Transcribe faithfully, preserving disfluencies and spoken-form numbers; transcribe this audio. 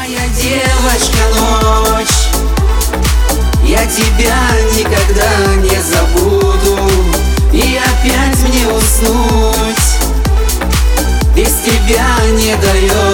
Моя девочка, ночь, я тебя никогда не забуду. И опять мне уснуть без тебя не дает.